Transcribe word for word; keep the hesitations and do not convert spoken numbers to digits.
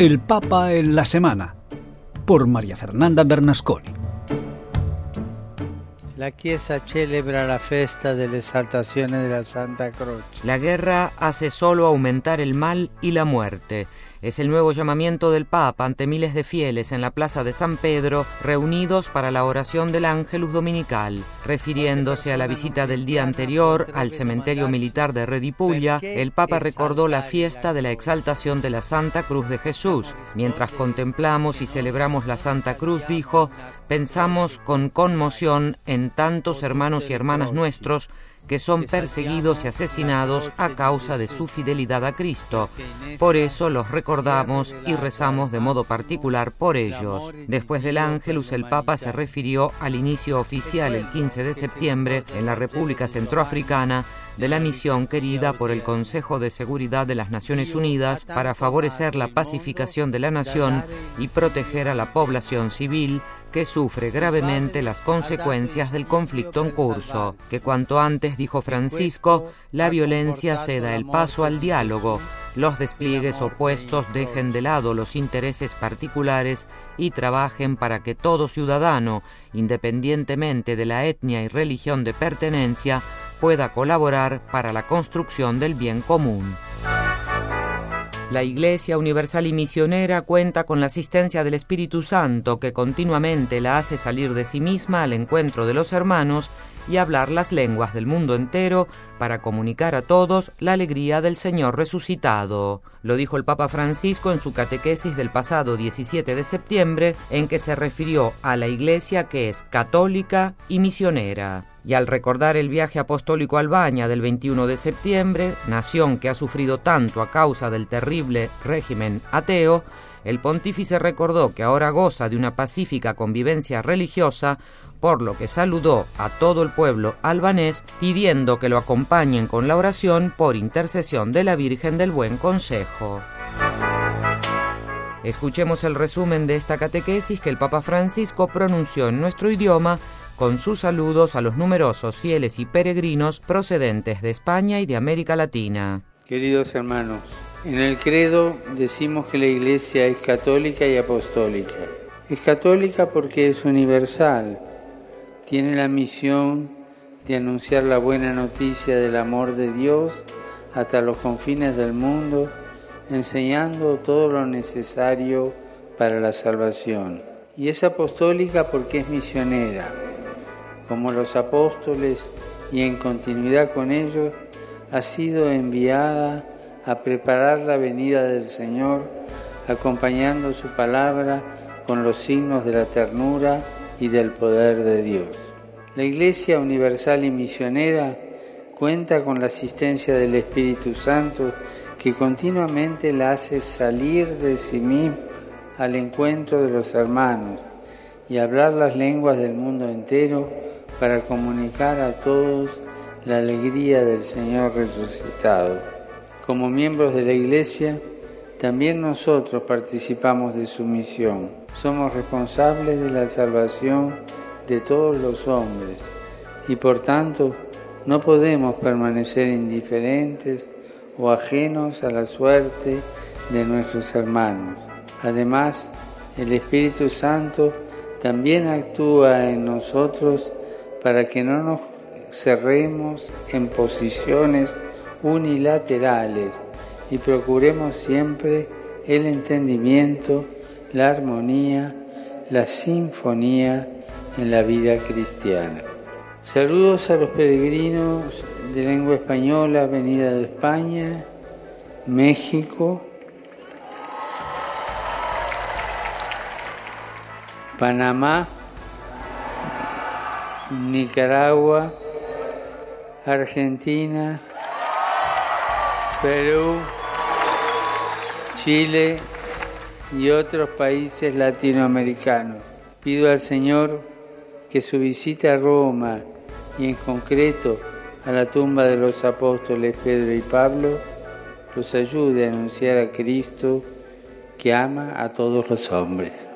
El Papa en la Semana, por María Fernanda Bernasconi. La Chiesa celebra la festa dell'esaltazione della Santa Croce. La guerra hace solo aumentar el mal y la muerte. Es el nuevo llamamiento del Papa ante miles de fieles en la plaza de San Pedro, reunidos para la oración del Ángelus Dominical. Refiriéndose a la visita del día anterior al cementerio militar de Redipuglia, el Papa recordó la fiesta de la exaltación de la Santa Cruz de Jesús. Mientras contemplamos y celebramos la Santa Cruz, dijo, pensamos con conmoción en tantos hermanos y hermanas nuestros que son perseguidos y asesinados a causa de su fidelidad a Cristo. Por eso los recordamos y rezamos de modo particular por ellos. Después del Ángelus, el Papa se refirió al inicio oficial el quince de septiembre en la República Centroafricana de la misión querida por el Consejo de Seguridad de las Naciones Unidas para favorecer la pacificación de la nación y proteger a la población civil que sufre gravemente las consecuencias del conflicto en curso. Que cuanto antes, dijo Francisco, la violencia ceda el paso al diálogo, los despliegues opuestos dejen de lado los intereses particulares y trabajen para que todo ciudadano, independientemente de la etnia y religión de pertenencia, pueda colaborar para la construcción del bien común. La Iglesia Universal y Misionera cuenta con la asistencia del Espíritu Santo, que continuamente la hace salir de sí misma al encuentro de los hermanos y hablar las lenguas del mundo entero para comunicar a todos la alegría del Señor resucitado. Lo dijo el Papa Francisco en su catequesis del pasado diecisiete de septiembre, en que se refirió a la Iglesia que es católica y misionera. Y al recordar el viaje apostólico a Albania del veintiuno de septiembre, nación que ha sufrido tanto a causa del terrible régimen ateo, el pontífice recordó que ahora goza de una pacífica convivencia religiosa, por lo que saludó a todo el pueblo albanés pidiendo que lo acompañen con la oración por intercesión de la Virgen del Buen Consejo. Escuchemos el resumen de esta catequesis que el Papa Francisco pronunció en nuestro idioma con sus saludos a los numerosos fieles y peregrinos procedentes de España y de América Latina. Queridos hermanos, en el credo decimos que la Iglesia es católica y apostólica. Es católica porque es universal, tiene la misión de anunciar la buena noticia del amor de Dios hasta los confines del mundo, enseñando todo lo necesario para la salvación. Y es apostólica porque es misionera. Como los apóstoles y en continuidad con ellos, ha sido enviada a preparar la venida del Señor, acompañando su palabra con los signos de la ternura y del poder de Dios. La Iglesia Universal y Misionera cuenta con la asistencia del Espíritu Santo, que continuamente la hace salir de sí misma al encuentro de los hermanos y hablar las lenguas del mundo entero para comunicar a todos la alegría del Señor resucitado. Como miembros de la Iglesia, también nosotros participamos de su misión. Somos responsables de la salvación de todos los hombres y por tanto no podemos permanecer indiferentes o ajenos a la suerte de nuestros hermanos. Además, el Espíritu Santo también actúa en nosotros para que no nos cerremos en posiciones unilaterales y procuremos siempre el entendimiento, la armonía, la sinfonía en la vida cristiana. Saludos a los peregrinos de lengua española venida de España, México, Panamá, Nicaragua, Argentina, Perú, Chile y otros países latinoamericanos. Pido al Señor que su visita a Roma y en concreto a la tumba de los apóstoles Pedro y Pablo los ayude a anunciar a Cristo que ama a todos los hombres.